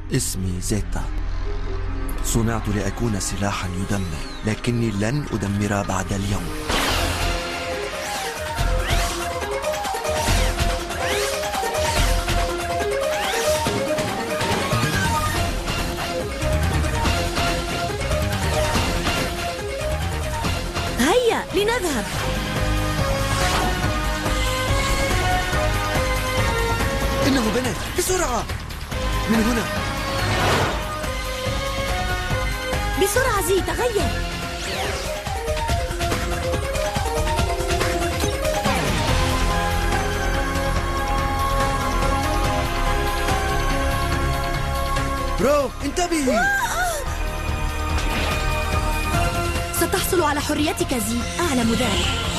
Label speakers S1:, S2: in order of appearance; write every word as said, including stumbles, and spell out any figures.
S1: اسمي زيتا. صنعت لأكون سلاحا يدمر، لكني لن أدمر بعد اليوم.
S2: هيا لنذهب.
S1: إنه بنت، بسرعة من هنا.
S2: بسرعة زي، تغير.
S1: برو انتبهي.
S2: ستحصل على حريتك زي، أعلم ذلك.